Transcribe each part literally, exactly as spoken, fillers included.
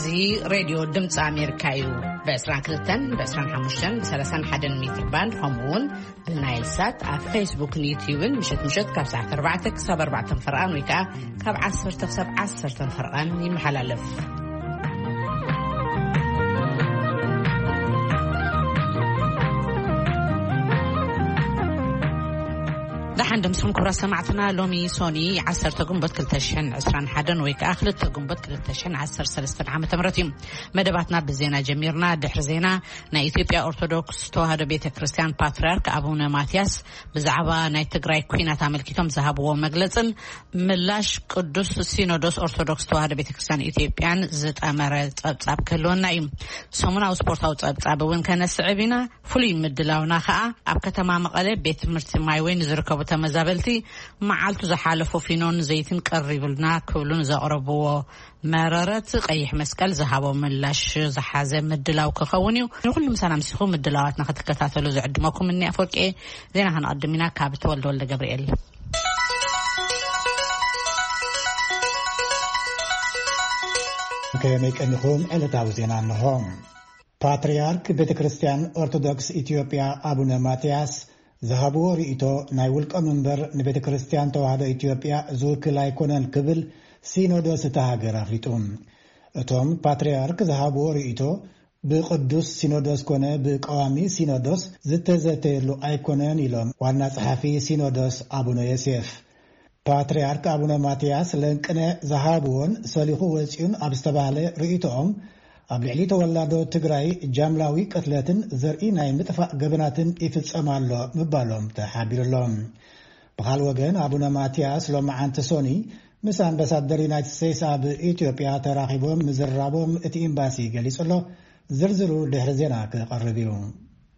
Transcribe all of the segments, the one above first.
زي راديو دمت أمريكايو بأسران كلتن بأسران حموشن بسلسان حدن ميتر باند همون بالنايل سات على فيسبوك نيوتيوب مشت مشت كاب ساعة أربعتك سب أربعة فرقان ويكا كاب عصر تخسب عصر فرقان يمحلالف عندهم سمك برا سمعتنا لومي سوني عسر تجنبت كل تشحن عسران حدن ويك آخر تجنبت كل تشحن عسر سلسلة عام تمرتهم مدباتنا بالزينة جميرنا دحر زينة نا إثيوبيا أرثوذكس توهاد بيت كريستيان باتريرك أبونا ماتياس بزعبا نا تجري كوينة تعمل كتم ذهبوا مجلسن ملاش قدوس سينودوس أرثوذكس توهاد بيت كريستيان إثيوبيان زت أمارات أبصاب كلون نايم سمنا وسبورتاوت أبصاب وين كان السعبنا فلي مدلاونا خاء أبكة تمام قلب بيت مرتماي وين زركبوا مزابلتي معالتو زحالفو فينون زيتين قريبلنا كلون زقربو مرارات قيح مسكال زهابو ملاش زحازه مدلاو كخونيو كل مسانا مسخو مدلاواتنا كتكتاتلو زعدمكم مني افورك ايه زينا هنقدمنا كابت ولد ولد جبريل كيميك انهم علتاو زينا انهم باتريارك بيت كريستيان أرثوذكس إثيوبيا أبونا ماتياس ذهبوا رئيتو نايولك منبر نبيت كريستيان توهاد إثيوبيا زوك لايكونن كبل سينودوس تهاجر أفريتون اتوم باتريارك ذهبوا رئيتو بقدوس سينودوس كونه بقوامي سينودوس زتزتلو ايكونن يلوم وانا صحفي سينودوس أبونا يوسف باتريارك أبونا ماتياس لنكنا ذهبون سليخو وزيون أبستبالي رئيتوهم أبلعلي تولادو تقرأي جاملاوي قتلاتن زرئي ناي متفاق قبناتن إفتسامالو مبالوم تحابير اللوم بخال وغن أبونا ماتياس لوم عن تسوني مسان بسادر يونايتد ستيتس أب إثيوبيا تراخيبهم مزرابهم اتي إمباسي قليس الله زرزرو دهر زيناك قربيهم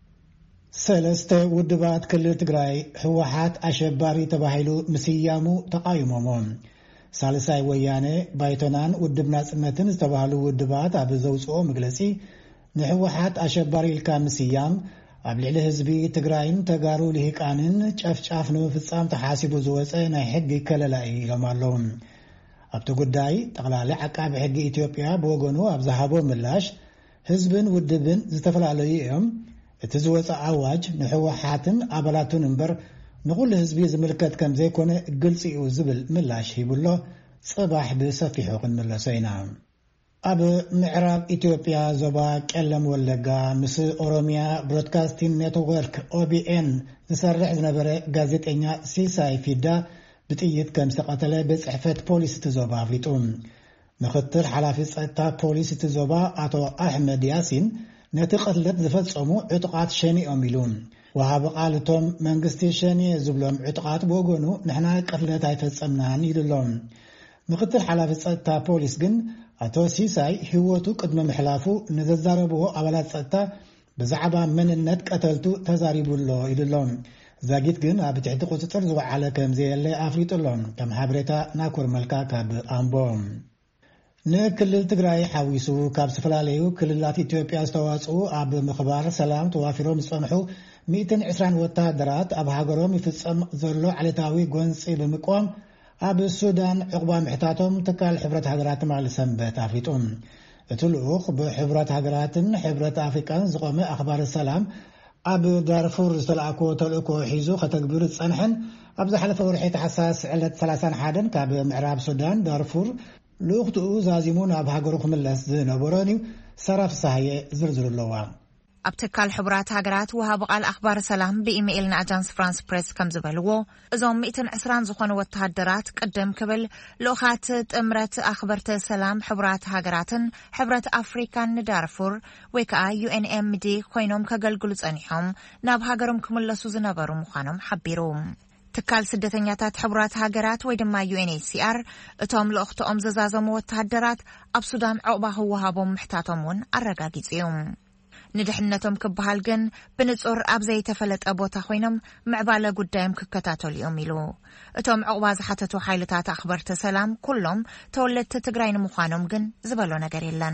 سلست ودبات كل تقرأي حوحات أشباري تباهيلو مسيامو تقايمومون سالساي ويانه بايتونان ودبنا صنتن استبالو ودبات ابزوصو مغلصي نحوحات اشباري الكامسيام ابلعل حزبي تግራይን ተጋሩ ሊቃንን ጨፍጫፍ ነው ፍጻም ተሐሲቡ ዘወፀ ናይ ሕጊ ከለላይ ለማሎም ኣብቲ ጉዳይ ጠቅላላ ዓቃብ ሕጊ ኢትዮጵያ በወገኑ ኣብዛሃቦ ምላሽ ህዝብን ውድብን ዝተፈላላዩ እዮም እቲ ዘወፀ አዋጅ ንሕወሓትን አባላቱን እንበር نقول لحزبي زملكت كم زي كونه قلصي وزبل ملاش هيبولو صباح بسفيحو قن ملاسينا أب معراب إثيوبيا زبا كلم ولغا مس أوروميا برودكاستين نتورك أو بي إن نسرح زنبرة غازيتينيا سيساي فيدا بتأيد كم سقطله بصحفة بوليس تزوبا فيتون مخطر حلافي سقطة بوليس تزوبا أتو أحمد ياسين نتقتلت زفتصمو عتقات شني أميلون وهاب قالتهم منغستي شاني زبلهم عتقات بوغونو نحنا قتلت ايفصمنا يدلهم مقتل حلافه صتا بوليس جن اتو سيساي هيوتو قدم محلافو نززاربو ابلات صتا بزعبا مننت قتلتو تزاريبولو يدلهم زاغيت جن ابتعد قططر زو على كم زي اللي افريطلهم كم حبرتا ناكور ملكا كاب امبوم نكلل تግራይ حويسو كاب سفلاليو كللات ኢትዮጵያ استواصو اب مخبار سلام توافيرو مصنحو مئتين وعشرين وتادرات اب هاغروم يفصم زلو علتاوي غونصي بمقوم اب السودان عقبا محتاتهم تكال حبرت هاغرات مال سنبت افيطون اتلوخ بحبرت هاغراتن حبرت افريقان زقوم اخبار السلام اب دارفور استلعكو تلكو حيزو ختغبر صنحن اب زحلفه ورحيت حساس علت ثلاثين حادن كاب معراب السودان دارفور لوقتو زازيمون اب هاغروخ ملس زنبروني صرف صحيه زرزر اللوام ابتكال حبرات هاجرات وهاب قال اخبار سلام بايميلنا اجانس فرانس بريس كم زبلوا ازوم مئتين وعشرين زخونوا وتهدرات قدم قبل لوخات امرت اخبرت سلام حبرات هاجراتن حبرت افريكان دارفور ويكا يو ان ام دي خوينوم كغلغلو صنيحوم ناب هاجرم كملسو زنبرو مخانم حبيروم تكال سدتنياتات حبرات هاجرات ويدما يو ان سي ار اتوم لوختهم زازازمو وتهدرات اب سودان عقبا هو هابو محتاتمون ارغاغيصيوم ندحنتهم كبهالجن بنصور ابزي تفلت ابوتا خوينم معباله قدام ككتاتول يوميلو اتوم عقباز حتتو حيلتات اخبرت سلام كلهم تولت تግራይን مخانم جن زبلو نغير يلن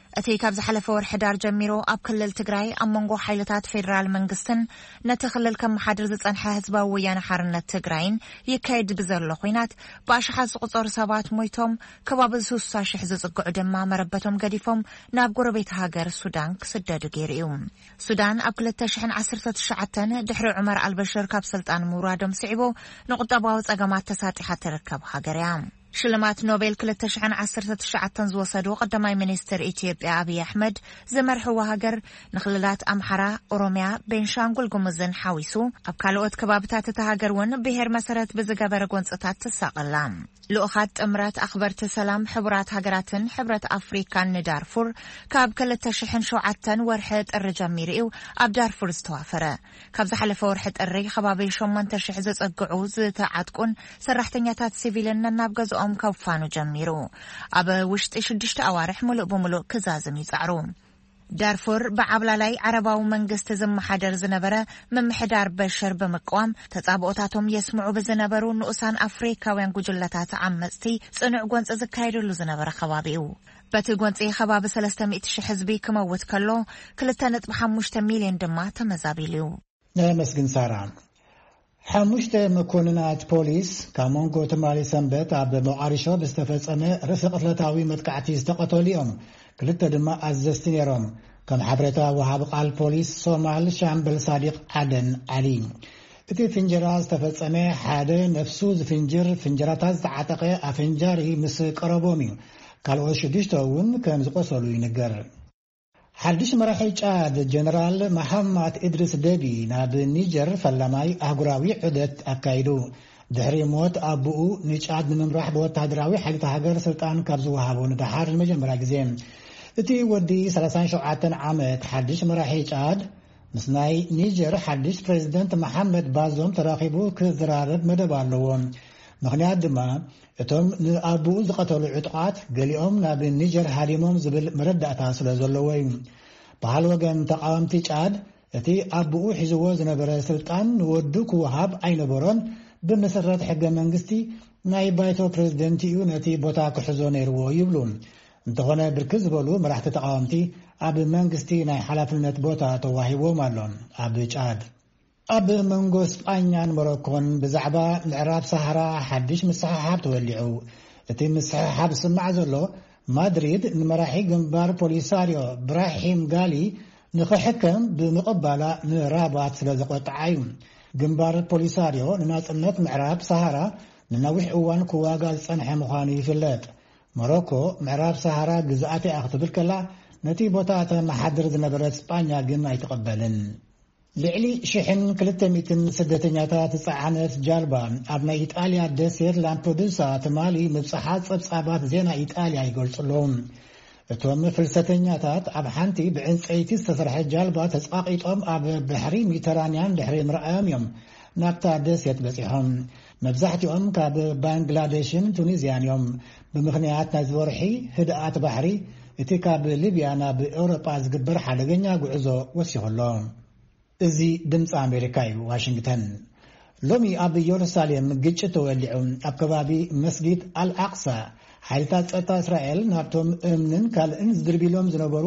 أتي كابز حلف ورحدار جميرو أب كلل تجراي أمانجو حيلتات فيدرال منجستن نتخلل كم محادر زت أنحى حزبا ويانا حارنا تجراين يكيد بزر لخوينات باش حاز قطار سبات مويتهم كباب سوسا شحزز قعدم ما مربتهم قديفهم ناب قربيت هاجر السودان كسداد جيريوم السودان أب كل تشحن عسرة الشعتان دحر عمر البشر كاب سلطان مرادم صعبو نقطة باوز أجمعات تساتي حتى ركب هاجريام شلمات نوبل كل تشحن عسرة الشعتان زوصدو قدماي منيستر إثيوبيا أبي أحمد زمر هو هاجر نخللات أمحرة أوروميا بينشانغول قمزن حاويسو أبكالوت كبابتات تهاجرون بهر مسارات بزجابر قنصتات تساقلام لؤخات أمرات أخبرت سلام حبرات هاجراتن حبرات أفريقيا ندارفور كاب كل تشحن شعتان ورحت الرجاميريو أب دارفور استوافرة كاب زحلف ورحت الري خبابي شومان تشحزز القعوز تعتكون سرحتنياتات سيفيلن نابجز أم كوفانو جميرو أبا وشت إشدشت أوارح ملؤ بملؤ كزازم يزعرو دارفور بعبلالاي عرباو منجست زم حدر زنبرة من محدار بشر بمقوام تطابقاتهم يسمعوا بزنبرو نقصان أفريقيا وين جلتات عمستي صنع قوانس زكايرو لزنبرة خبابيو باتي قوانسي خباب سلسة مئتش حزبي كموت كلو كلتانت بحموشت ميلين دما تمزابيليو مسجن ساران حموشت مكوننات بوليس كامونغو تمالي سنبت عبد معارشة باستفزامه رفق ثلاثاوي متقعتي استقطوا اليوم كلتا دما أزستنيرهم كم حبرتا وهابق على البوليس صومال شامبل صادق عدن علي اتي فنجراز تفزامه حاده نفسوز فنجر فنجراتاز عتقه افنجاري مس قربومي قالوا شدشتون كم زقصلو ينجر حدش مراحل عاد جنرال محمد إدريس دبي ناب نيجر فلماي أهجراوي عدت أكايدو دحري موت أبوه نيجاد من راح بوتهدراوي حلت هاجر سلطان كابزوها بون دحار المجمع جزيم اتي ودي سلسان شعاتن عامت حدش مراحل عاد مسناي نيجر حدش بريزيدنت محمد بازوم تراقبو كزرارب مدبالوون مغنيات دما اتم نابو زقتلو عطقات قليهم ناب نيجر هاريموم زبل مردأتا سلازولوين بحال وغن تقاومتي عاد اتي ابو حزو زنبره سلطان ودوك وهاب اينبرون بمسرات حق منغستي ناي بايتو بريزيدنتيو نتي بوتا كحزو نيرو يبلون انتخونه بركز بولو مراحت تقاومتي اب منغستي ناي حلافلنت بوتا تواهيبو مالون اب عاد اب منغوس انيان مروكون بزعبا العراب سهرا حدش مسححاب تولعو اتي مسححاب سمع زلو مدريد نمراحي جنبار بوليساريو براحيم قالي نخحكم بمقبلة نرابات سلازقوت عيون جنبار بوليساريو نناطنت معراب سهرا ننوح اوان كواغال صنح مخاني فلات مروكو معراب سهرا جزءاتي اخطبل كلا نتي بوتاتا محادر دنبرات اسبانيا قلنا يتقبلن لعلي شحن كلتميتن سدتنياتا تصعنت جالبا ابنا ايطاليا دسير لامبودوسا تمالي مبصحات صبصابات زينا ايطاليا يقولصلهم اتوم فلسطينياتات اب حنتي بعنصيتي استسرح جالبا تسقاقيطهم اب بحري ميترانيان بحري مراميم نابتا دسيت بصيحهم مبزحتهم كاب بنغلاديشن تونيزيان يوم بمخنيات نزورحي هدات بحري اتكاب ليبيانا باوروبا زغبر حدغنيا غعزو وسيخلهم ازي دمص امريكاي واشنطن لومي اب يروساليم ግጭት ተወልዑ ኣብ ከባቢ መስጊድ አልአቅሳ ሓይልታት ጸጥታ እስራኤል ናብቶም እምንን ካልእን ዝድርቢሎም ዝነበሩ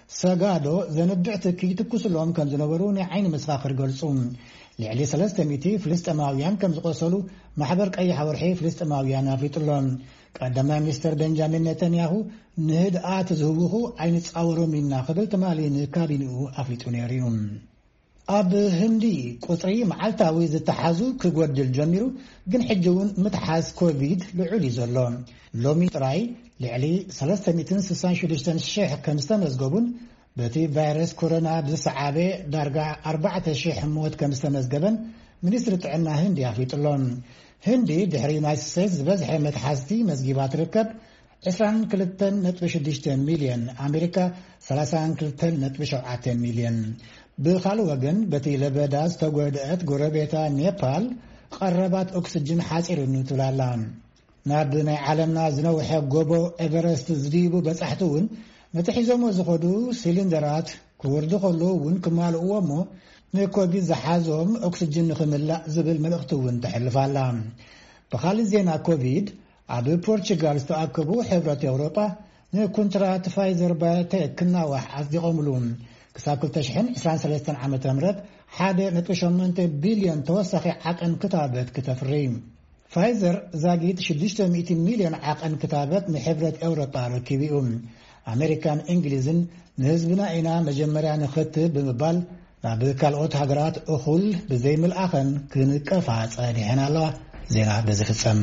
ሰጋዶ ዘንድዕ ትኪ ትኩስሎም ከም ዝነበሩ ናይ ዓይኒ መስኻኽር ገልጹ ልዕሊ ሰለስተ ሚእቲ ፍልስጤማውያን ከም ዝቆሰሉ ማሕበር ቀይሕ ወርሒ ፍልስጤማውያን ኣፍሊጡሎም ቀዳማይ ሚኒስትር ቤንጃሚን ኔታንያሁ ንህድኣት ዝህብኹ ኣይንጻወሮም ኢና ክብል ትማሊ ንካቢኔኡ ኣፍሊጡ ነይሩ اب هندي قطري معلتاوي زتحازو كغودل جميرو جن حجون متحاز كوفيد لعلي زلون لومي تراي لعلي ثلاثمية وستة وستين شيخ كمستمزغبون بتي فيروس كورونا بصعابه درجه أربعة شيخ موت كمستمزغبن منستر تعنا هندي افيطلون هندي دحري مايسس بزح متحازتي مزغيبات ركب عشرين نقطة ستة مليون امريكا ثلاثين نقطة سبعة مليون بخالو وغن بتي لبداز تغودات غوربيتا نيبال قربات اكسجين حاصر نتلالان نابنا عالمنا زنوح غوبو ايفرست زديبو بصحتون متحيزمو زخدو سيلندرات كوردو خلو ون كمال اومو نيكوبي زحازوم اكسجين خملا زبل ملختون تحلفالام بخالي زينا كوفيد عبو بورتغال استاكبو حبرة اوروبا ንኮንትራት ፋይዘር ባይቴክናዋሕ ኣጽዲቖምሉን ክሳብ ክልተ ሽሕን ዒስራን ሰለስተን ዓመተ ምህረት ሓደ ነጥቢ ሸሞንተ ቢልዮን ተወሳኺ ዓቐን ክታበት ክተፍሪ ፋይዘር ዛጊት ሽዱሽተ ሚእቲ ሚልዮን ዓቐን ክታበት ንሕብረት ኤውሮጳ ረኪቡ እዩ ኣሜሪካን እንግሊዝን ንህዝብና ኢና መጀመርያ ንኽትብ ብምባል ናብ ካልኦት ሃገራት እኹል ብዘይምልኣኸን ክንቀፋ ጸኒሐን ኣለዋ ዜና ብዝፍጸም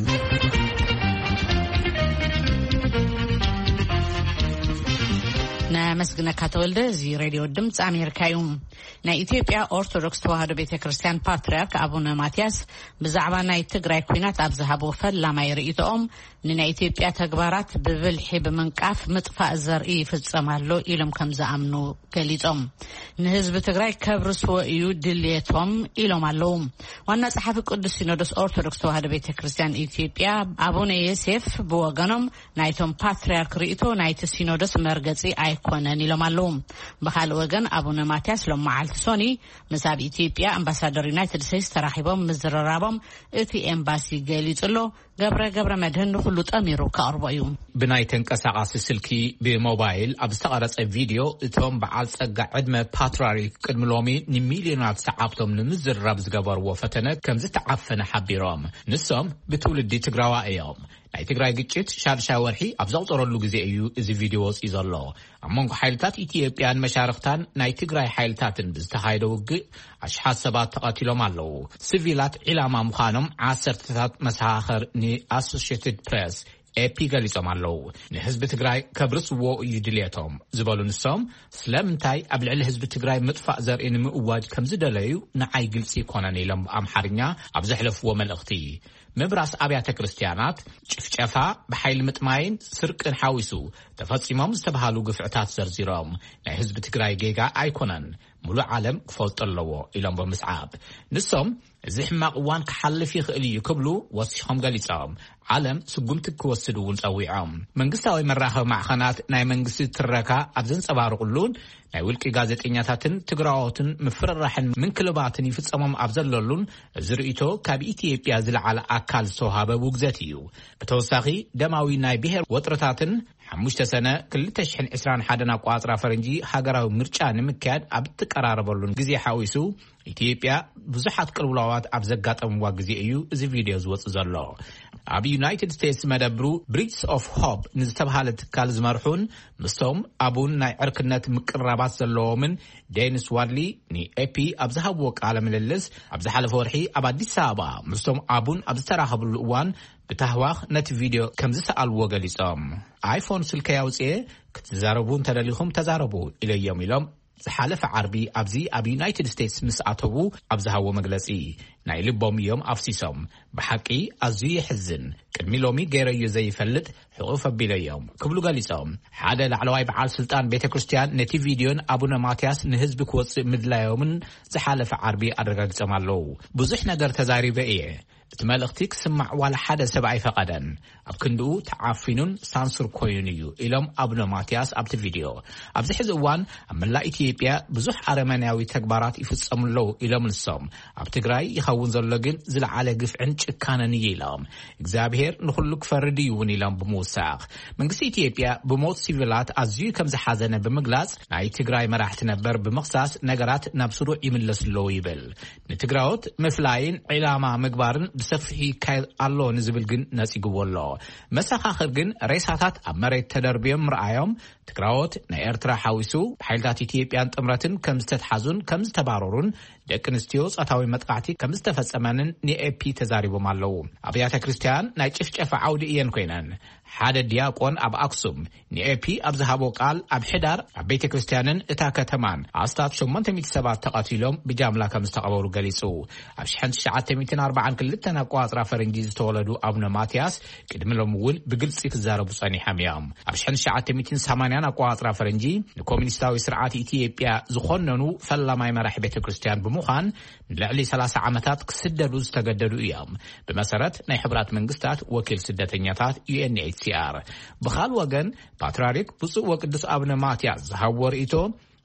መስግነካ ተወልደ እዚ ሬድዮ ድምጽ ኣሜሪካ እዩ ናይ ኢትዮጵያ ኦርቶዶክስ ተዋህዶ ቤተክርስቲያን ፓትርያርክ አቡነ ማትያስ ብዛዕባ ናይ ትግራይ ኩናት ኣብ ዝሃቦ ፈላማይ ርእይቶኦም ንናይ ኢትዮጵያ ተግባራት ብብልሒ ብምንቃፍ ምጥፋእ ዘርኢ ይፍጸማሎ ኢሎም ከም ዝኣምኑ ገሊጾም ንህዝቢ ትግራይ ከብርስዎ እዩ ድልየቶም ኢሎም ኣለው ዋና ጸሓፊ ቅዱስ ሲኖዶስ ኦርቶዶክስ ተዋህዶ ቤተክርስቲያን ኢትዮጵያ አቡነ ዮሴፍ ብወገኖም ናይቶም ፓትርያርክ ርእይቶ ናይቲ ሲኖዶስ መርገጺ ኣይኮነን ኢሎም ኣለው በካልእ ወገን አቡነ ማትያስ ሎም መዓልቲ ሶኒ ምሳብ ኢትዮጵያ አምባሳደር ዩናይትድ ስቴትስ ተራኺቦም ምዝረራቦም እቲ ኤምባሲ ገሊጽሎ ገብረ ገብረ መድህን ሁሉ ጠሚሩ ከቅርቦ እዩ ብናይ ተንቀሳቃሲ ስልኪ ብሞባይል ኣብ ዝተቀረጸ ቪድዮ እቶም በዓል ጸጋ ዕድመ ፓትርያርክ ቅድሚ ሎሚ ንሚልዮናት ሰዓብቶም ንምዝርራብ ዝገበርዎ ፈተነ ከም ዝተዓፈነ ሓቢሮም ንሶም ብትውልዲ ትግራዋ እዮም ናይ ትግራይ ግጭት ሻድሻይ ወርሒ ኣብ ዘቕፀረሉ ግዜ እዩ እዚ ቪድዮ ወፂኡ ዘሎ ኣብ መንጎ ሓይልታት ኢትዮጵያን መሻርክታን ናይ ትግራይ ሓይልታትን ብዝተኻየደ ውግእ ኣሽሓት ሰባት ተቐቲሎም ኣለዉ ሲቪላት ዒላማ ምዃኖም ዓሰርተታት መሰኻኽር ንኣሶሺየትድ ፕሬስ ኤፒ ገሊጾም ኣለዉ ንህዝቢ ትግራይ ከብርስዎ እዩ ድልየቶም ዝበሉ ንሶም ስለምንታይ ኣብ ልዕሊ ህዝቢ ትግራይ ምጥፋእ ዘርኢ ንምእዋጅ ከም ዝደለዩ ንዓይ ግልፂ ይኮነን ኢሎም ብኣምሓርኛ ኣብ ዘሕለፍዎ መልእኽቲ ምብራስ ኣብያተ ክርስቲያናት ጭፍጨፋ ብሓይሊ ምጥማይን ስርቅን ሓዊሱ ተፈጺሞም ዝተባሃሉ ግፍዕታት ዘርዚሮም ናይ ህዝቢ ትግራይ ጌጋ ኣይኮነን ሙሉእ ዓለም ክፈልጦ ኣለዎ ኢሎም ብምስዓብ ንሶም እዚ ሕማቕ እዋን ክሓልፍ ይኽእል እዩ ክብሉ ወሲኾም ገሊጾም ዓለም ስጉምቲ ክወስድ እውን ጸዊዖም መንግስታዊ መራኸቢ ማዕኸናት ናይ መንግስቲ ትረካ ኣብ ዘንጸባርቑሉን ናይ ውልቂ ጋዜጠኛታትን ትግራዎትን ምፍርራሕን ምንክልባትን ይፍጸሞም ኣብ ዘለሉን እዚ ርእይቶ ካብ ኢትዮጵያ ዝለዓለ ኣካል ዝተውሃበ ውግዘት እዩ ብተወሳኺ ደማዊ ናይ ብሔር ወጥረታትን ሓሙሽተ ሰነ ክልተ ሽሕን ዒስራን ሓደን ኣቋፅራ ፈረንጂ ሃገራዊ ምርጫ ንምክያድ ኣብ ትቀራረበሉን ግዜ ሓዊሱ ኢትዮጵያ ብዙሓት ቅልውላዋት ኣብ ዘጋጠምዋ ግዜ እዩ እዚ ቪድዮ ዝወፅእ ዘሎ ኣብ ዩናይትድ ስቴትስ መደብሩ ብሪጅስ ኦፍ ሆፕ ንዝተባሃለ ትካል ዝመርሑን ምስቶም ኣቡን ናይ ዕርክነት ምቅራባት ዘለዎምን ዴኒስ ዋድሊ ንኤፒ ኣብ ዝሃብዎ ቃለ ምልልስ ኣብ ዝሓለፈ ወርሒ ኣብ አዲስ አበባ ምስቶም ኣቡን ኣብ ዝተራኸብሉ እዋን ብታህዋኽ ነቲ ቪድዮ ከም ዝሰኣልዎ ገሊጾም አይፎን ስልከ ያውፅየ ክትዛረቡ እንተደሊኹም ተዛረቡ ኢለዮም ኢሎም ዝሓለፈ ዓርቢ ኣብዚ ኣብ ዩናይትድ ስቴትስ ምስ ኣተዉ ኣብ ዝሃቦ መግለጺ ናይ ልቦም እዮም ኣፍሲሶም ብሓቂ ኣዝዩ ይሕዝን ቅድሚ ሎሚ ገይረዩ ዘይፈልጥ ሕቑፍ ኣቢለዮም ክብሉ ገሊጾም ሓደ ላዕለዋይ በዓል ስልጣን ቤተ ክርስቲያን ነቲ ቪድዮን አቡነ ማትያስ ንህዝቢ ክወፅእ ምድላዮምን ዝሓለፈ ዓርቢ ኣረጋጊጾም ኣለዉ ብዙሕ ነገር ተዛሪበ እየ እቲ መልእኽቲ ክስማዕ ዋላ ሓደ ሰብ ኣይፈቐደን ኣብ ክንድኡ ተዓፊኑን ሳንሱር ኮይኑን እዩ ኢሎም አቡነ ማትያስ ኣብቲ ቪድዮ ኣብዚ ሕዚ እዋን ኣብ መላእ ኢትዮጵያ ብዙሕ ኣረመናዊ ተግባራት ይፍጸሙለው ኢሎም ንሶም ኣብ ትግራይ ይኸውን ዘሎ ግን ዝለዓለ ግፍዕን ጭካነን እዩ ኢሎም እግዚኣብሔር ንኹሉ ክፈርድ እዩ እውን ኢሎም ብምውሳኽ መንግስቲ ኢትዮጵያ ብሞት ሲቪላት ኣዝዩ ከም ዝሓዘነ ብምግላጽ ናይ ትግራይ መራሕቲ ነበር ብምኽሳስ ነገራት ናብ ስሩዕ ይምለስለው ይብል ንትግራዎት ምፍላይን ዒላማ ምግባርን ብሰፊሕ ይካየድ ኣሎ ንዝብል ግን ነፂግዎ ኣሎ መሰኻኽር ግን ሬሳታት ኣብ መሬት ተደርብዮም ምርኣዮም ትግራዎት ናይ ኤርትራ ሓዊሱ ብሓይልታት ኢትዮጵያን ጥምረትን ከም ዝተተሓዙን ከም ዝተባረሩን ደቂ ኣንስትዮ ጾታዊ መጥቃዕቲ ከም ዝተፈጸመንን ንኤፒ ተዛሪቦም ኣለዉ ኣብያተ ክርስቲያን ናይ ጭፍጨፋ ዓውዲ እየን ኮይነን ሓደ ዲያቆን ኣብ ኣክሱም ንኤፒ ኣብ ዝሃቦ ቃል ኣብ ሕዳር ኣብ ቤተ ክርስቲያንን እታ ከተማን ኣስታት ሸሞንተ ሚእቲ ሰባት ተቐቲሎም ብጃምላ ከም ዝተቐበሩ ገሊጹ ኣብ ሽሕን ትሽዓተ ሚእትን ኣርባዓን ክልተን ኣቋፅራ ፈረንጂ ዝተወለዱ አቡነ ማትያስ ቅድሚ ሎሚ እውን ብግልፂ ክዛረቡ ጸኒሖም እዮም ኣብ ሽሕን ትሽዓተ ሚእትን ሰማንያን ኣቋፅራ ፈረንጂ ንኮሙኒስታዊ ስርዓት ኢትዮጵያ ዝኮነኑ ፈላማይ መራሒ ቤተ ክርስቲያን ብምዃን ንልዕሊ ሰላሳ ዓመታት ክስደዱ ዝተገደዱ እዮም ብመሰረት ናይ ሕብራት መንግስታት ወኪል ስደተኛታት ዩኤንኤችሲአር ብኻል ወገን ፓትርያርክ ብፁዕ ወቅዱስ አቡነ ማትያስ ዝሃብዎ ርእይቶ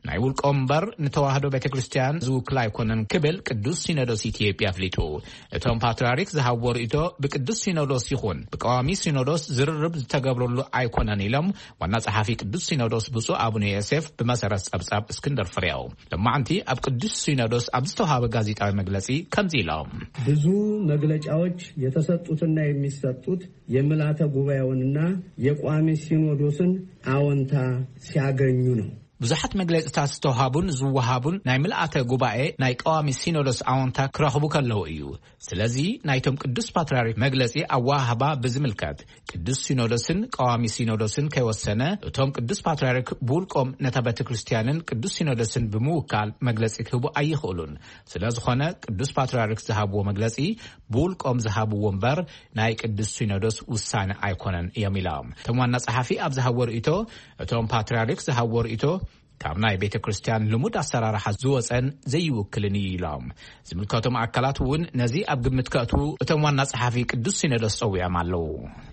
ናይ ውልቆም እምበር ንተዋህዶ ቤተክርስትያን ዝውክል ኣይኮነን ክብል ቅዱስ ሲኖዶስ ኢትዮጵያ ፍሊጡ እቶም ፓትርያርክ ዝሃብዎ ርእይቶ ብቅዱስ ሲኖዶስ ይኹን ብቀዋሚ ሲኖዶስ ዝርርብ ዝተገብረሉ ኣይኮነን ኢሎም ዋና ጸሓፊ ቅዱስ ሲኖዶስ ብፁዕ አቡነ ዮሴፍ ብመሰረት ጸብጻብ እስክንድር ፍሬው ለማዓንቲ ኣብ ቅዱስ ሲኖዶስ ኣብ ዝተዋሃበ ጋዜጣዊ መግለጺ ከምዚ ኢሎም ብዙ መግለጫዎች የተሰጡትና የሚሰጡት የምልዓተ ጉባኤውንና የቋሚ ሲኖዶስን አዎንታ ሲያገኙ ነው ብዙሓት መግለጽታት ዝተውሃቡን ዝወሃቡን ናይ ምልአተ ጉባኤ ናይ ቀዋሚ ሲኖዶስ አዎንታ ክረኽቡ ከለው እዩ ስለዚ ናይቶም ቅዱስ ፓትርያርክ መግለጺ ኣዋሃባ ብዝምልከት ቅዱስ ሲኖዶስን ቀዋሚ ሲኖዶስን ከይወሰነ እቶም ቅዱስ ፓትርያርክ ብውልቆም ነታ ቤተክርስትያንን ቅዱስ ሲኖዶስን ብምውካል መግለጺ ክህቡ ኣይኽእሉን ስለዝኾነ ቅዱስ ፓትርያርክ ዝሃብዎ መግለጺ ብውልቆም ዝሃብዎ እምበር ናይ ቅዱስ ሲኖዶስ ውሳነ ኣይኮነን እዮም ኢሎም እቶም ዋና ጸሓፊ ኣብ ዝሃብዎ ርእይቶ እቶም ፓትርያርክ ዝሃብዎ ርእይቶ ካብ ናይ ቤተክርስትያን ልሙድ ኣሰራርሓ ዝወፀን ዘይውክልን ኢሎም ዝምልከቶም ኣካላት እውን ነዚ ኣብ ግምት ከእቱ እቶም ዋና ጸሓፊ ቅዱስ ሲኖዶስ ጸውዖም ኣለው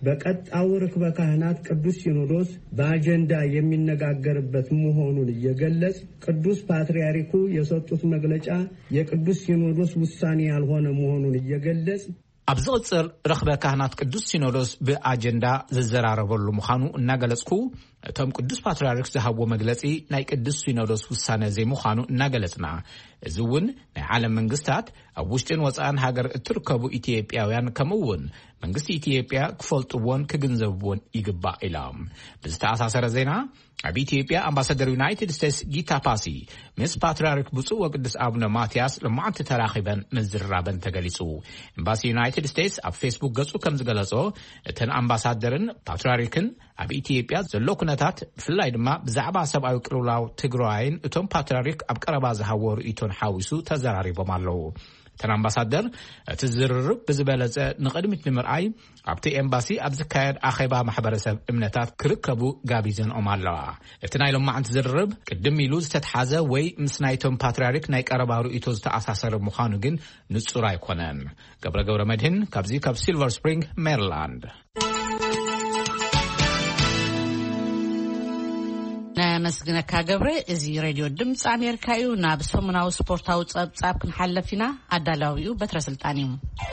በቀጣው ርክበ ካህናት ቅዱስ ሲኖዶስ በአጀንዳ የሚነጋገርበት መሆኑን እየገለጽ ቅዱስ ፓትርያርኩ የሰጡት መግለጫ የቅዱስ ሲኖዶስ ውሳኔ ያልሆነ መሆኑን እየገለጽ ኣብ ዝቕጽር ርክበ ካህናት ቅዱስ ሲኖዶስ ብኣጀንዳ ዝዘራረበሉ ምዃኑ እናገለጽኩ እቶም ቅዱስ ፓትርያርክ ዝሃብዎ መግለጺ ናይ ቅዱስ ሲኖዶስ ውሳነ ዘይምዃኑ እናገለጽና እዚ እውን ናይ ዓለም መንግስታት ኣብ ውሽጥን ወፃእን ሃገር እትርከቡ ኢትዮጵያውያን ከምኡውን መንግስቲ ኢትዮጵያ ክፈልጥዎን ክግንዘብዎን ይግባእ ኢሎም ብዝተኣሳሰረ ዜና ኣብ ኢትዮጵያ ኣምባሳደር ዩናይትድ ስቴትስ ጊታ ፓሲ ምስ ፓትርያርክ ብፁዕ ወቅዱስ አቡነ ማትያስ ለማዓንቲ ተራኺበን ምዝራበን ተገሊጹ ኤምባሲ ዩናይትድ ስቴትስ ኣብ ፌስቡክ ገጹ ከም ዝገለጾ እተን ኣምባሳደርን ፓትርያርክን ኣብ ኢትዮጵያ ዘሎ ኩነታት ብፍላይ ድማ ብዛዕባ ሰብኣዊ ቅልውላው ትግራይን እቶም ፓትርያርክ ኣብ ቀረባ ዝሃብዎ ርእይቶን ሓዊሱ ተዘራሪቦም ኣለዉ እተን ኣምባሳደር እቲ ዝርርብ ብዝበለጸ ንቕድሚት ንምርኣይ ኣብቲ ኤምባሲ ኣብ ዝካየድ ኣኼባ ማሕበረሰብ እምነታት ክርከቡ ጋቢዘንኦም ኣለዋ እቲ ናይ ሎማዓንቲ ዝርርብ ቅድም ኢሉ ዝተተሓዘ ወይ ምስ ናይቶም ፓትርያርክ ናይ ቀረባ ርእይቶ ዝተኣሳሰረ ምዃኑ ግን ንጹር ኣይኮነን ገብረ ገብረ መድህን ካብዚ ካብ ሲልቨር ስፕሪንግ ሜሪላንድ መስግነካ ገብረ እዚ ሬድዮ ድምጽ አሜሪካ እዩ ናብ ሰሙናዊ ስፖርታዊ ጸብጻብ ክንሓለፊና ኣዳላዊው በትረስልጣን እዩ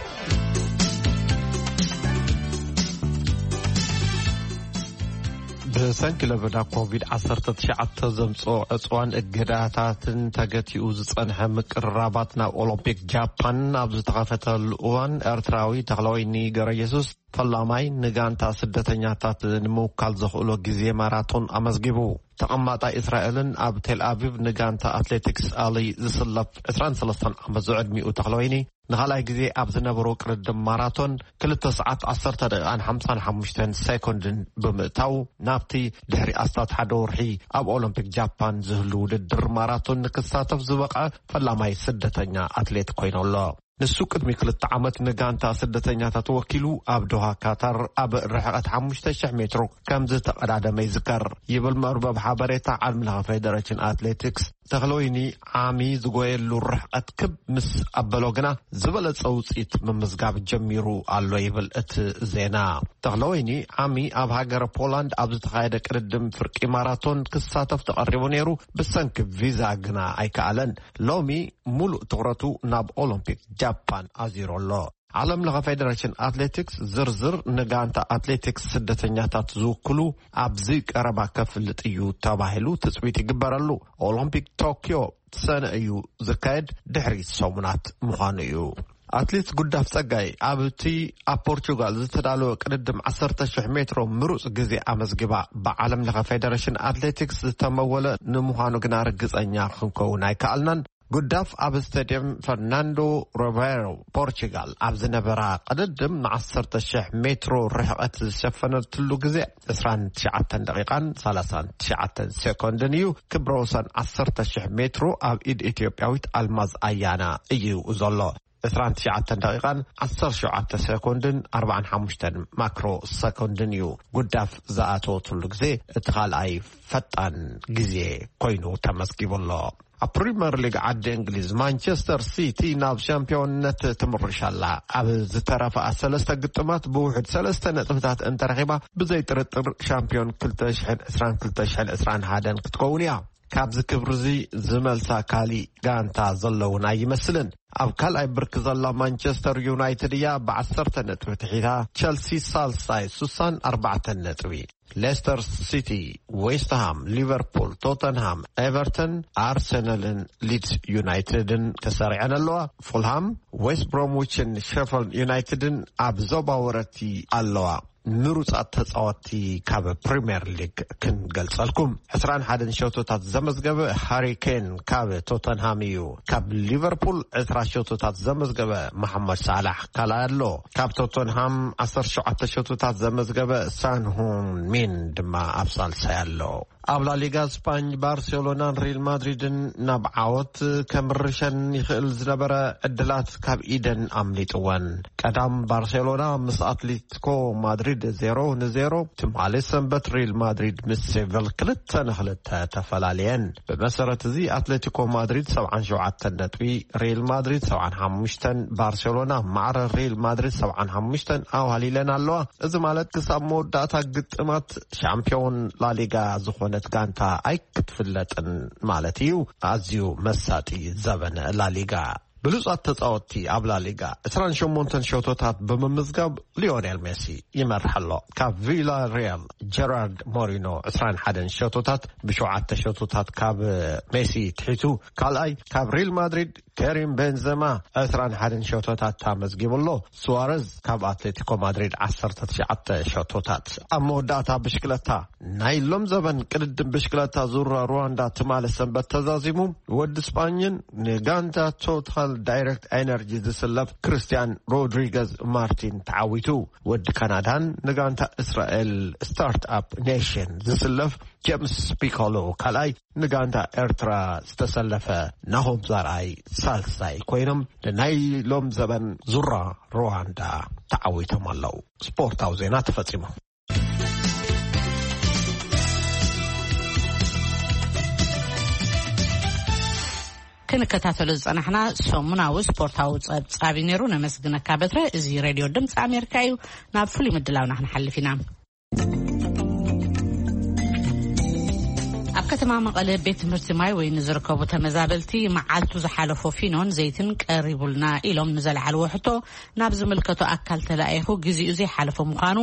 ብሰንኪ ለበዳ ኮቪድ ዓሰርተ ትሽዓተ ዘምጽኦ ዕጽዋን እገዳታትን ተገቲኡ ዝጸንሐ ምቅርራባት ናብ ኦሎምፒክ ጃፓን ኣብ ዝተኸፈተሉ እዋን ኤርትራዊ ተክለወይኒ ገብረ ኢየሱስ ፈላማይ ንጋንታ ስደተኛታት ንምውካል ዘኽእሎ ጊዜ ማራቶን ኣመዝጊቡ ተቐማጣ እስራኤልን ኣብ ቴል አቪቭ ንጋንታ አትሌቲክስ ኣሊ ዝስለፍ عشرين وثلاثين ዓመት ዝዕድሚኡ ተክለወይኒ ንኻልኣይ ጊዜ ኣብ ዝነበሮ ቅርድም ማራቶን ክልተ ሰዓት ዓሰርተ ደቂቃን ሓምሳን ሓሙሽተን ሴኮንድን ብምእታው ናብቲ ድሕሪ ኣስታት ሓደ ወርሒ ኣብ ኦሎምፒክ ጃፓን ዝህሉ ውድድር ማራቶን ንክሳተፍ ዝበቃ ፈላማይ ስደተኛ አትሌት ኮይኑ ኣሎ ንሱ ቅድሚ ክልተ ዓመት ንጋንታ ስደተኛታት ወኪሉ ኣብ ዶሃ ካታር ኣብ ርሕቀት ሓሙሽተ ሽሕ ሜትሮ ከም ዝተቀዳደመ ይዝከር ይብል መርበብ ሓበሬታ ዓለም ለኸ ፌደሬሽን አትሌቲክስ ተክለወይኒ ዓሚ ዝጎየሉ ርሕቀት ክብ ምስ ኣበሎ ግና ዝበለጸ ውጽኢት ምምዝጋብ ጀሚሩ ኣሎ ይብል እቲ ዜና ተክለወይኒ ዓሚ ኣብ ሃገር ፖላንድ ኣብ ዝተኻየደ ቅድድም ፍርቂ ማራቶን ክሳተፍ ተቐሪቡ ነይሩ ብሰንኪ ቪዛ ግና ኣይከኣለን ሎሚ ሙሉእ ትኩረቱ ናብ ኦሎምፒክ ጃፓን ኣዚሮሎ ዓለም ለኸ ፌደሬሽን አትሌቲክስ ዝርዝር ንጋንታ አትሌቲክስ ስደተኛታት ዝውክሉ ኣብዚ ቀረባ ከፍልጥ እዩ ተባሂሉ ትጽቢት ይግበረሉ ኦሎምፒክ ቶኪዮ ሰነ እዩ ዝካየድ ድሕሪ ሰሙናት ምዃኑ እዩ አትሌት ጉዳፍ ጸጋይ ኣብቲ ኣብ ፖርቹጋል ዝተዳለወ ቅድድም ዓሰርተ ሽሕ ሜትሮ ምሩጽ ጊዜ ኣመዝጊባ ብዓለም ለኸ ፌደሬሽን አትሌቲክስ ዝተመወለ ንምዃኑ ግና ርግጸኛ ክንከውን ኣይከኣልናን ጉዳፍ ኣብ ስታዲየም ፈርናንዶ ሮቤሮ ፖርቹጋል ኣብ ዝነበራ ቅድድም ንዓሰርተ ሽሕ ሜትሮ ርሕቀት ዝሸፈነትሉ ጊዜ عشرين وتسعة ደቂቃን ሰላሳን ትሽዓተን ሴኮንድን እዩ ክብረ ወሰን ዓሰርተ ሽሕ ሜትሮ ኣብ ኢድ ኢትዮጵያዊት አልማዝ አያና እዩ ዘሎ عشرين وتسعة ደቂቃን ዓሰርተ ሸውዓተ ሴኮንድን ኣርባዕን ሓሙሽተን ማክሮ ሴኮንድን እዩ ጉዳፍ ዝኣተወትሉ ጊዜ እቲ ካልኣይ ፈጣን ጊዜ ኮይኑ ተመስጊቡሎ ኣብ ፕሪሚየር ሊግ ዓዲ እንግሊዝ ማንቸስተር ሲቲ ናብ ሻምፒዮንነት ትምርሻላ ኣብ ዝተረፈ ሰለስተ ግጥማት ብውሕድ ሰለስተ ነጥብታት እንተረኺባ ብዘይ ጥርጥር ሻምፒዮን ክልተ ሽሕ ዓሰርተ ክልተ ሽሕ ዓሰርተ ሓደ ክትከውን እያ ካብዚ ክብርዚ ዝመልሳ ካሊ ጋንታ ዘለውና ይመስልን ኣብ ካልኣይ ብርኪ ዘላ ማንቸስተር ዩናይትድ እያ ብዓሰርተ ነጥቢ ትሒታ ቸልሲ ሳልሳይ ስሳን ኣርባዕተ ነጥቢ ሌስተር ሲቲ ዌስትሃም ሊቨርፑል ቶተንሃም ኤቨርተን ኣርሰናልን ሊድስ ዩናይትድን ተሰሪዐን ኣለዋ ፉልሃም ዌስት ብሮምዊችን ሼፊልድ ዩናይትድን ኣብ ዞባ ወረርቲ ኣለዋ ምሩጻት ተጻወቲ ካብ ፕሪሚየር ሊግ ክንገልጸልኩም عشرين واحد ሸውቶታት ዘመዝገበ ሃሪ ኬን ካብ ቶተንሃም እዩ ካብ ሊቨርፑል عشرة ሸውቶታት ዘመዝገበ መሐመድ ሳላህ ካላሎ ካብ ቶተንሃም عشرة وسبعة ሸውቶታት ዘመዝገበ ሳንሁን ሚን ድማ ኣብሳልሳይ ኣሎ ኣብ ላ ሊጋ ስፓኝ ባርሴሎና ሪል ማድሪድን ናብ ዓወት ከምርሸን ይኽእል ዝነበረ ዕድላት ካብ ኢደን ኣምሊጥወን ቀዳም ባርሴሎና ምስ አትሌቲኮ ማድሪድ ዜሮ ንዜሮ ትማሊ ሰንበት ሪል ማድሪድ ምስ ሴቪል ክልተ ንክልተ ተፈላለየን በመሰረት እዚ አትሌቲኮ ማድሪድ ሰብعة وسبعة ነጥቢ ሪል ማድሪድ ሰብعة وخمسة ባርሴሎና ማዕረ ሪል ማድሪድ ሰብعة وخمسة ኣዋሊለን ኣለዋ እዚ ማለት ክሳብ መወዳእታ ግጥማት ሻምፒዮን ላ ሊጋ ዝኾነ ጋንታ ኣይክትፍለጥን ማለት እዩ ኣዝዩ መሳጢ ዘበነ ላ ሊጋ ብሉጻት ተጻወቲ ኣብ ላ ሊጋ عشرين وثمانية ሸውቶታት በመምዝጋብ ሊዮኔል ሜሲ ይመርሐሎ ካብ ቪላ ሪያል ጀራርድ ሞሪኖ عشرين وواحد ሸውቶታት ብሸውዓተ ሸውቶታት ካብ ሜሲ ትሒቱ ካልኣይ ካብ ሪል ማድሪድ كريم بنزيما عشرين وواحد ሸውቶታት ተመዝጊብሎ ሱዋሬዝ ካብ አትሌቲኮ ማድሪድ عشرة وتسعة ሸውቶታት ኣመወዳእታ ብሽክለታ ናይ ሎም ዘበን ቅድድም ብሽክለታ ዙር ሩዋንዳ ትማሊ ሰንበት ተዛዚሙ ወዲ ስፓኝን ንጋንታ ቶታል ዳይሬክት ኤነርጂ ዝስለፍ ክርስቲያን ሮድሪገዝ ማርቲን ተዓዊቱ ወዲ ካናዳን ንጋንታ እስራኤል ስታርት አፕ ኔሽን ዝስለፍ ጄምስ ፒኮሎ ካልኣይ ንጋንታ ኤርትራ ዝተሰለፈ ናሆም ዛርኣይ ሳልሳይ ኮይኖም ናይ ሎም ዘበን ዙራ ሩዋንዳ ተዓዊቶም ኣለው ስፖርታዊ ዜና ተፈጺሙ ክንከታተሉ ዝጸናሕና ሰሙናዊ ስፖርታዊ ጸብጻቢ ነይሩ ነመስግነካ በትረ እዚ ሬድዮ ድምፂ ኣሜሪካ እዩ ናብ ፍሉይ ምድላውና ክንሓልፍ ኢና ኣብ ከተማ መቐለ ቤት ትምህርቲ ማይ ወይ ንዝርከቡ ተመዛበልቲ መዓልቱ ዝሓለፎ ፊኖን ዘይትን ቀሪቡልና ኢሎም ንዘለዓል ወሕቶ ናብ ዝምልከቶ ኣካል ተላኢኹ ግዚኡ ዘይሓለፎ ምዃኑ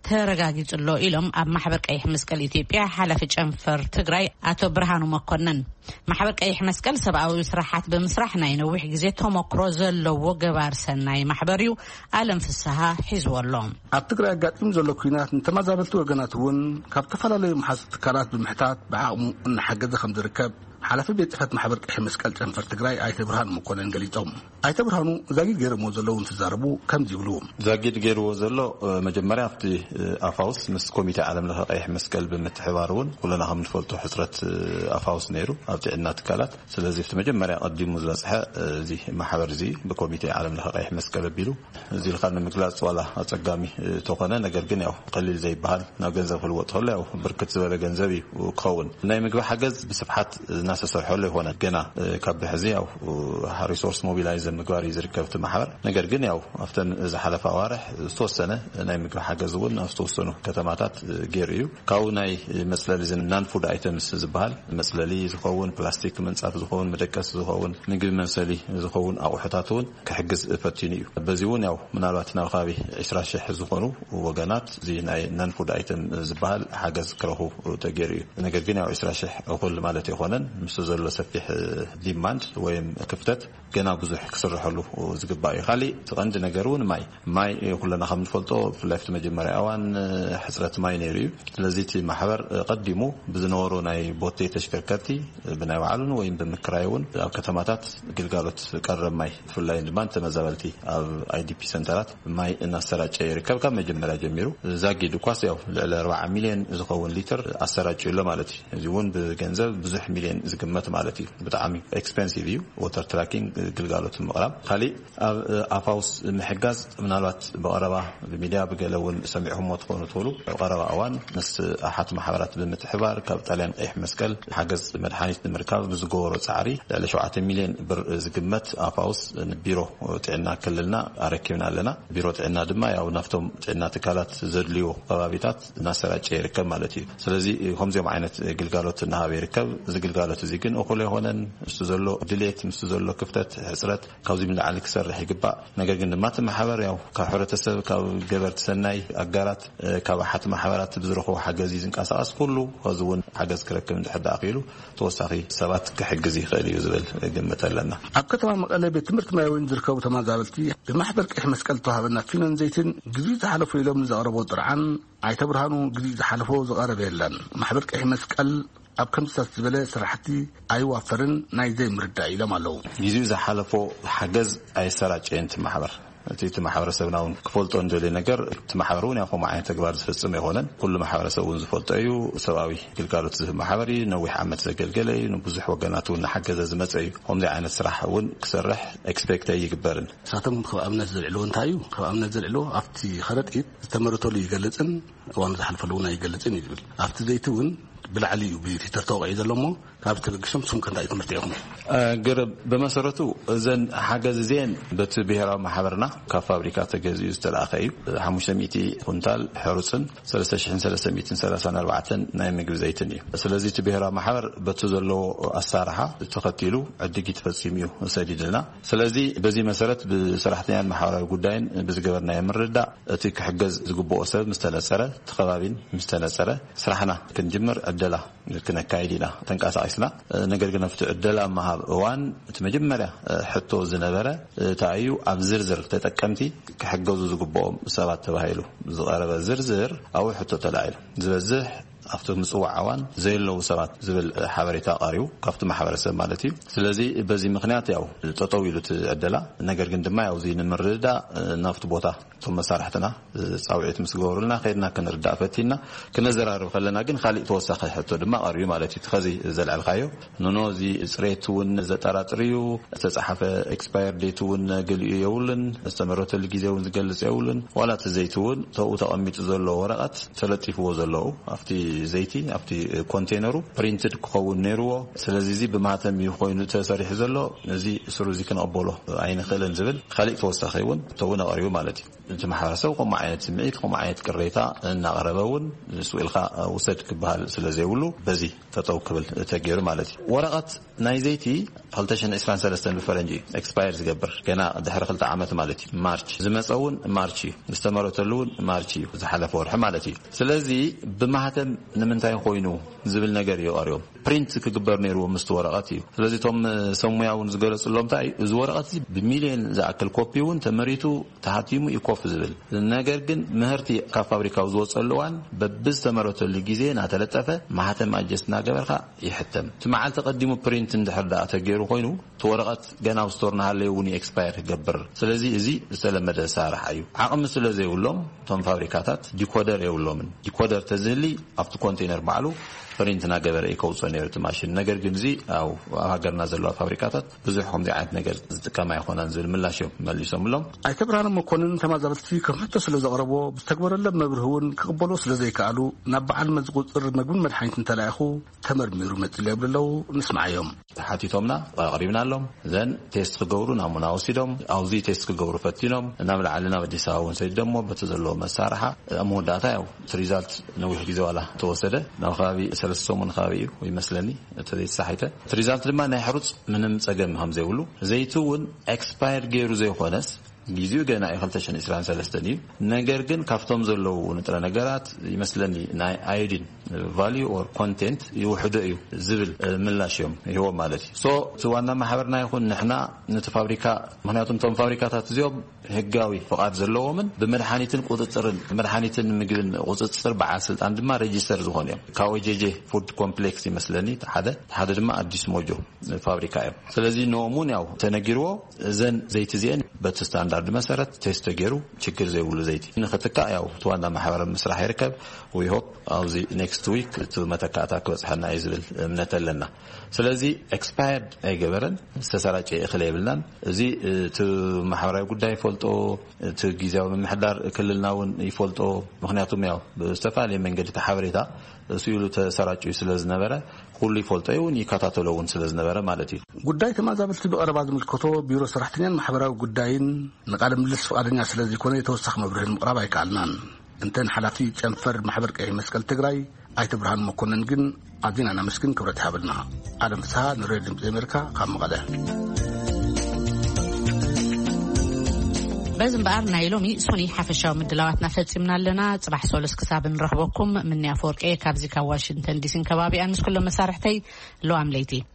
ተረጋጊጹሎ ኢሎም ኣብ ማሕበር ቀይሕ መስቀል ኢትዮጵያ ሓላፊ ጨንፈር ትግራይ ኣቶ ብርሃኑ መኮነን ማሕበር ቀይሕ መስቀል ሰብኣዊ ስራሓት ብምስራሕ ናይ ነዊሕ ግዜ ተሞክሮ ዘለዎ ገባር ሰናይ ማሕበር እዩ ኣለም ፍስሓ ሒዝወሎ ኣብ ትግራይ ኣጋጢሙ ዘሎ ኩናት ንተመዛበልቲ ወገናት እውን ካብ ተፈላለዩ ማሕበር ትካላት ብምሕታት ብዓቕሙ እንሓገዘ ከም ዝርከብ ሓላፊ ቤት ጽሕፈት ማሕበር ቀይሕ መስቀል ጨንፈር ትግራይ ኣይተ ብርሃኑ መኮነን ገሊጾም ኣይተ ብርሃኑ ዛጊድ ገይሮሞ ዘለዉ እንትዛረቡ ከም ዝብሉ ዛጊድ ገይርዎ ዘሎ መጀመርያ ኣብቲ ኣፋውስ ምስ ኮሚቴ ዓለም ለኸ ቀይሕ መስቀል ብምትሕባር እውን ኩለና ከም ንፈልጦ ሕፅረት ኣፋውስ ነይሩ ኣብ ጥዕና ትካላት ስለዚ ኣብቲ መጀመርያ ቀዲሙ ዝበፅሐ እዚ ማሕበር እዚ ብኮሚቴ ዓለም ለኸ ቀይሕ መስቀል ኣቢሉ እዚ ልካ ንምግላጽ ዋላ ኣጸጋሚ ተኾነ ነገር ግን ያው ቀሊል ዘይበሃል ናብ ገንዘብ ክልወጥ ከሎ ያው ብርክት ዝበለ ገንዘብ እዩ ክኸውን ናይ ምግቢ ሓገዝ ብስፍሓት ናሰሰርሐሉ ይሆነ ገና ካብ ሕዚ ያው ሪሶርስ ሞቢላይዘር ምግባር ይዝርከብት ማሕበር ነገር ግን ያው አፍተን ዝሓለፈ ኣዋርሕ ዝተወሰነ ናይ ምግቢ ሓገዝ እውን ኣብ ዝተወሰኑ ከተማታት ገይሩ እዩ ካብኡ ናይ መጽለሊ ናን ፉድ ኣይተምስ ዝበሃል መጽለሊ ዝኸውን ፕላስቲክ መንጻፍ ዝኸውን መደቀስ ዝኸውን ምግቢ መምሰሊ ዝኸውን ኣቑሑታት እውን ክሕግዝ ፈቲኑ እዩ በዚ እውን ያው ምናልባት ናብ ከባቢ عشرين ሺህ ዝኾኑ ወገናት እዚ ናይ ናን ፉድ ኣይተም ዝበሃል ሓገዝ ክረኽቡ ተገይሩ እዩ ነገር ግን ያው عشرين ሺህ እኹል ማለት ይኾነን ምስ ዘሎ ሰፊሕ ዲማንድ ወይ ክፍተት ገና ብዙሕ ክስርሐሉ ዝግባእ እዩ ካሊ ተቐንዲ ነገር እውን ማይ ማይ ኩለና ከም ንፈልጦ ፍላይፍት መጀመርያ እዋን ሕፅረት ማይ ነይሩ እዩ ስለዚ እቲ ማሕበር ቀዲሙ ብዝነበሩ ናይ ቦቴ ተሽከርከርቲ ብናይ ባዕሉን ወይ ብምክራይ እውን ኣብ ከተማታት ግልጋሎት ቀረብ ማይ ፍላይ ድማ ተመዛበልቲ ኣብ አይዲፒ ሰንተራት ማይ እናሰራጨ ይርከብ ካብ መጀመርያ ጀሚሩ ዛጊድ ኳስ ያው ልዕሊ أربعة ሚልዮን ዝኸውን ሊትር ኣሰራጭ ኣሎ ማለት እዩ እዚ እውን ብገንዘብ ብዙሕ ሚልዮን ዝግመት ማለት እዩ ብጣዕሚ ኤክስፔንሲቭ እዩ ወተር ትራኪንግ ግልጋሎት ምቕራብ ካሊ ኣፋውስ ምሕጋዝ ምናልባት በቀረባ በሚድያ በገለውን ሰሚዕሁም ትኾኑ ትሉ ቀረባ እዋን ምስ ኣሓት ማሕበራት ብምትሕባር ካብ ጣልያን ቀይሕ መስቀል ሓገዝ መድሓኒት ንምርካብ ብዝገበሮ ጻዕሪ ለ ሸውዓተ ሚልዮን ብር ዝግመት ኣፋውስ ቢሮ ጥዕና ክልልና ኣረኪብና ኣለና ቢሮ ጥዕና ድማ ያው ናፍቶም ጥዕና ትካላት ዘድልዩ ከባቢታት እናሰራጨ ይርከብ ማለት እዩ ስለዚ ከምዚኦም ዓይነት ግልጋሎት እናሃበ ይርከብ ዝግልጋሎት እዚ ግን እኹል ይሆነን ምስቲ ዘሎ ድሌት ምስቲ ዘሎ ክፍተት ሕፅረት ካብዚ ምልዓሊ ክሰርሕ ይግባእ ነገር ግን ድማ ማሕበር ያው ካብ ሕብረተሰብ ካብ ገበርቲ ሰናይ ኣጋራት ካብ ኣሓት ማሕበራት ብዝረኽቦ ሓገዝ ዝንቀሳቐስ ኩሉ ከዝውን ሓገዝ ክረክብ እንድሕር ዳኺሉ ተወሳኺ ሰባት ክሕግዝ ይኽእል እዩ ዝብል ግምት ኣለና ኣብ ከተማ መቐለ ቤት ትምህርቲ ማይወይን ዝርከቡ ተመዛበልቲ ብማሕበር ቀይሕ መስቀል ተዋሃበና ፊኖን ዘይትን ግዜ ዝሓለፉ ኢሎም ዘቕረቦ ጥርዓን ኣይተ ብርሃኑ ግዜ ዝሓለፎ ዝቐረበ የለን ማሕበር ቀይሕ መስቀል ኣብ ከምስታት ዝበለ ስራሕቲ ኣይዋፈርን ናይ ዘይምርዳእ ኢሎም ኣለዉ ግዜ ዝሓለፎ ሓገዝ ኣይሰራጨን ማሕበር እቲ ማሕበረሰብናውን ክፈልጦ እንደለ ነገር እቲ ማሕበሩን ያው ማዓይ ተግባር ዝፈጽም ይሆነን ኩሉ ማሕበረሰቡን ዝፈልጦ እዩ ሰብኣዊ ግልጋሎት ዝህብ ማሕበር እዩ ነዊሕ ዓመት ዘገልገለ እዩ ንብዙሕ ወገናቱን ሓገዘ ዝመጽ እዩ ከምዚ ዓይነት ስራሕውን ክሰርሕ ኤክስፔክት ይግበርን ሳቶም ከኣብነት ዘልዕሎ እንታይ እዩ ከኣብነት ዘልዕሎ ኣብቲ ከረጢት ዝተመረተሉ ይገልጽን እዋን ዝሓልፈሉና ይገልጽን ይብል ኣብቲ ዘይቱን ብላዕሊ እዩ ቢትር ተወቂዕ ዘሎሞ ካብ ተገግሾም ስም ከንታይ ትምህርቲ ይኹም ገር በመሰረቱ እዘን ሓገዝ እዚአን በቲ ብሄራዊ ማሕበርና ካብ ፋብሪካ ተገዝኡ ዝተላኸ እዩ ሓሙሽተ ሚእቲ ኩንታል ሕሩፅን ሰለስተ ሽሕን ሰለስተ ሚእትን ሰላሳን ኣርባዕተን ናይ ምግቢ ዘይትን እዩ ስለዚ እቲ ብሄራዊ ማሕበር በቲ ዘለዎ ኣሳርሓ ተኸቲሉ ዕድጊት ፈፂሙ እዩ ሰዲድልና ስለዚ በዚ መሰረት ብሰራሕተኛን ማሕበራዊ ጉዳይን ብዝገበርናዮ ምርዳእ እቲ ክሕገዝ ዝግብኦ ሰብ ምስተነፀረ ተኸባቢን ምስተነፀረ ስራሕና ክንጅምር ዕደላ ክንካይድ ኢና ተንቀሳቂስና ነገር ግን ኣብቲ ዕደላ ማሃብ እዋን እቲ መጀመርያ ሕቶ ዝነበረ ታዩ ኣብ ዝርዝር ተጠቀምቲ ክሕገዙ ዝግብኦም ሰባት ተባሂሉ ዝቐረበ ዝርዝር ኣብ ሕቶ ተላዒሉ ዝበዝሕ ኣብቲ ምጽዋዕ እዋን ዘየለው ሰባት ዝብል ሓበሬታ ቀሪቡ ካብቲ ማሕበረሰብ ማለት እዩ ስለዚ በዚ ምክንያት ያው ተጠው ኢሉ ትዕደላ ነገር ግን ድማ ያው ዚ ንምርዳ ናፍቲ ቦታ ቶም መሳርሕትና ጻውዒት ምስገበሩልና ከይድና ክንርዳእ ፈቲና ክነዘራርብ ከለና ግን ካልእ ተወሳኺ ሕቶ ድማ ቀሪቡ ማለት እዩ ከዚ ዘልዓልካዮ ኖኖ ዚ ጽሬቱን ዘጠራጥሪዩ ተጻሓፈ ኤክስፓየር ዴቱን ገልዩ የውልን ዝተመረተሉ ግዜውን ዝገልጽ የውልን ዋላ ተዘይቱን ተው ተቐሚጡ ዘሎ ወረቐት ተለጢፍዎ ዘሎ ኣብቲ ዘይቲ ኣብቲ ኮንቴነሩ ፕሪንትድ ክኸውን ነይርዎ ስለዚ እዚ ብማህተም ኮይኑ ተሰሪሕ ዘሎ እዚ ስሩዚ ክንቀበሎ ኣይንኽእልን ዝብል ካልእ ተወሳኺ እውን ተውን ቀሪቡ ማለት እዩ እቲ ማሕበረሰብ ከምኡ ዓይነት ስምዒት ከምኡ ዓይነት ቅሬታ እናቀረበውን ስኡልካ ውሰድ ክበሃል ስለዘይብሉ በዚ ተጠው ክብል ተገይሩ ማለት እዩ ወረቐት ናይ ዘይቲ ክልተ ሽሕን ዒስራን ሰለስተን ብፈረንጂ ኤክስፓየር ዝገብር ገና ድሕሪ ክልተ ዓመት ማለት እዩ ማርች ዝመፀውን ማርች እዩ ዝተመረተሉውን ማርች እዩ ዝሓለፈ ወርሒ ማለት እዩ ስለዚ ብማህተም ንምንታይ ኮይኑ ዝብል ነገር ይቀርዮም ፕሪንት ክግበር ነይርዎ ምስቲ ወረቐት እዩ ስለዚ ቶም ሰሙያውን ዝገለጽሎም ታይ እዚ ወረቐት ብሚልዮን ዝኣክል ኮፒውን ተመሪቱ ተሓቲሙ ይኮፍ ዝብል ነገር ግን ምህርቲ ካብ ፋብሪካው ዝወጸሉዋን በብዝ ተመረተሉ ግዜ ናተለጠፈ ማህተም ኣጀስትና ገበርካ ይሕተም ትማዓል ተቀዲሙ ፕሪንት እንድሕርዳ ተገይሩ ኮይኑ ተወረቐት ገና ስቶርና ሃለውን ኤክስፓየር ይገብር ስለዚ እዚ ዝተለመደ ሳራሕ እዩ ዓቕሚ ስለዘይብሎም ቶም ፋብሪካታት ዲኮደር የብሎምን ዲኮደር ተዝህሊ ኣብቲ ኮንቴነር ባዕሉ ፕሪንት ናገበረ ይከውጾ ነይሩ ማሽን ነገር ግን እዚ ኣብ ሃገርና ዘለዋ ፋብሪካታት ብዙሕ ከምዚ ዓይነት ነገር ዝጥቀማ ይኾናን ዝብል ምላሽ መሊሶምሎም ኣይተ ብርሃኑ መኮንን ተመዛበልቲ ከም ሕቶ ስለ ዘቕረቦ ብዝተግበረሎም መብርህውን ክቕበሎ ስለ ዘይከኣሉ ናብ በዓል መዝቁፅር ምግብን መድሓኒትን ተላኢኹ ተመርሚሩ መፅል የብልለው ንስማዓዮም ሓቲቶምና ቀሪብናሎም ዘን ቴስት ክገብሩ ናሙና ወሲዶም ኣብዚ ቴስት ክገብሩ ፈቲኖም ናብ ላዕልና ኣዲስ ኣበባ እውን ሰዲዶሞ በቲ ዘለዎ መሳርሓ መወዳእታ ያው ሪዛልት ነዊሕ ግዜ ዋላ ተወሰደ ናብ ከባቢ ሰለስተ ሰሙን ከባቢ እዩ ይመስለኒ እቲ ዘይተሳሒተ ሪዛልት ድማ ናይ ሕሩፅ ምንም ፀገም ከም ዘይብሉ ዘይቱ እውን ኤክስፓየር ገይሩ ዘይኾነስ ጊዜው ገና ክልተ ሽሕን ዒስራን ሰለስተን እዩ ነገር ግን ካብቶም ዘለው ንጥረ ነገራት ይመስለኒ ናይ አዮዲን ቫልዩ ኦር ኮንቴንት ይውሕዱ እዩ ዝብል ምላሽ እዮም ይህዎ ማለት እዩ ሶ ዋና ማሕበርና ይኹን ንሕና ነቲ ፋብሪካ ምክንያቱም ቶም ፋብሪካታት እዚኦም ህጋዊ ፍቃድ ዘለዎምን ብመድሓኒትን ቁጥጥርን መድሓኒትን ምግብን ቁጥጥር በዓል ስልጣን ድማ ሬጂስተር ዝኾኑ እዮም ካኦጄጄ ፉድ ኮምፕሌክስ ይመስለኒ ሓደ ሓደ ድማ አዲስ ሞጆ ፋብሪካ እዮም ስለዚ ንኦሙን ያው ተነጊርዎ ዘን ዘይቲ እዚአን በቲ ስታንዳርድ ስታንዳርድ መሰረት ቴስት ገይሩ ችግር ዘይብሉ ዘይቲ ንኸትካ ያው ተዋና ማሕበረ መስራሕ ይርከብ we hope አውዚ next week መተካታ ክበጽሐና ይዝብል እምነት ኣለና ስለዚ expired አይገበረን ዝተሰራጨ እኽለ ይብልናን እዚ ቲ ማሕበራዊ ጉዳይ ፈልጦ ቲ ጊዜያዊ ምሕዳር ክልልናውን ይፈልጦ ምክንያቱም ያው በስተፋለ መንገድ ተሓበሬታ እሱሉ ተሰራጩ ስለዝነበረ ሁሉ ይፈልጦ ይሁን ይከታተለውን ስለዝነበረ ማለት እዩ ጉዳይ ተማዛብልቲ በቀረባ ዝምልከቶ ቢሮ ሰራሕተኛን ማሕበራዊ ጉዳይን ንቃለ ምልልስ ፈቃደኛ ስለዚ ኮነ የተወሰኸ መብርህን ምቅራብ አይካልናን እንተን ሓላፊ ጨንፈር ማሕበር ቀይ መስቀል ትግራይ አይተ ብርሃን መኮንን ግን አዚና ናመስግን ክብረት ያብልና አለም ፍስሐ ንሬድም አሜሪካ ካብ መቀለ በዝምባር ናይሎሚ ሶኒ ሓፈሻው ምድላዋትና ፈጽምና ኣለና ጽባሕ ሶለስ ክሳብ ንረኽበኩም ምን ያፈርቀ ካብዚ ካብ ዋሽንግተን ዲሲ ከባቢ ኣንስ ኩሎም መሳርሕተይ ሎኣም ለይቲ